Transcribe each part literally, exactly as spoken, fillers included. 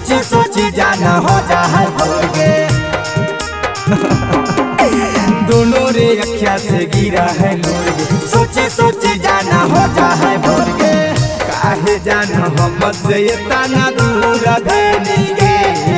सोची सोची जाना हो जा है भूल गे। दोनों रे अखिया से गिरा है नूर गे, सोची सोची जाना हो जा है भूल गे। काहे जाना हमसे इतना दूर भेनी गे,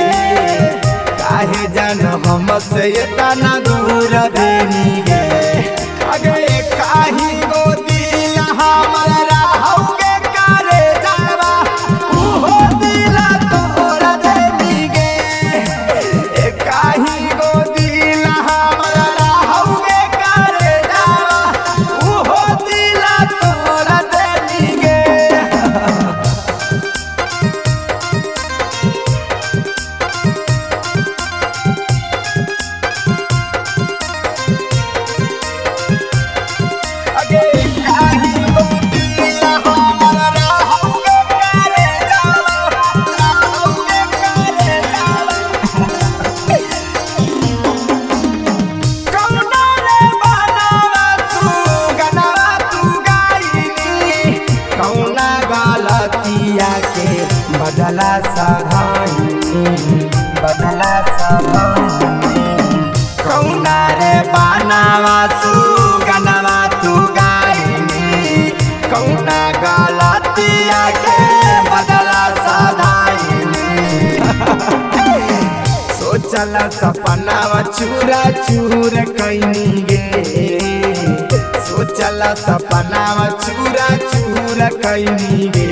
काहे जाना हमसे इतना दूर भेनी गे। अगे काही गो दिल हमारा होगे करे जावा, उहो दिल तोरा देनी गे। ए काही गो दिल हमारा होगे करे जावा, उहो दिल तोरा देनी गे। के बदला साधानी बदला साधानी कौना रे बनावा सुगनवा तू गायनी, कौना गलतिया के बदला साधानी। सोचला सपनावा चूरा चूर कैनी गे, सोचला सपनावा चूरा चूर कैनी गे।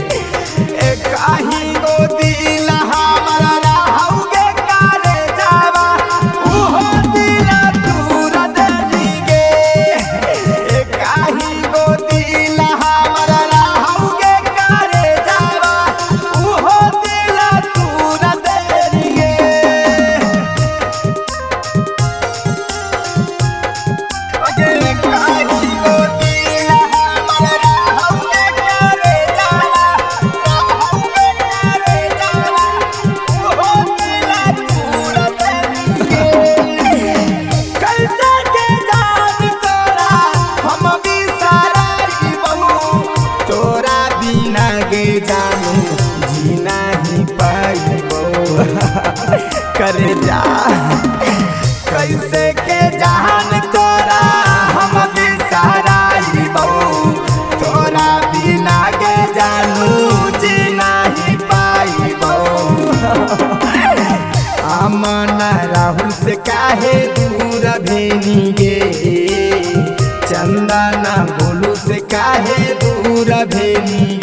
काही गो दिल हमारा होगे करे जावा, उहो दिल तोरा देनी गे। ए काही गो दिल हमारा होगे करे जावा, उहो दिल तोरा देनी गे। अगे काही गो दिल हमारा होगे करे जावा, जानू जी नहीं पाइबो करे जा। कैसे के जान तोरा हम बिसराइबो, तोरा बिना के जानू जी नहीं पाइबो। अमन राहुल से काहे दूर भेनी गे, चंदन बोलू से काहे दूर भेनी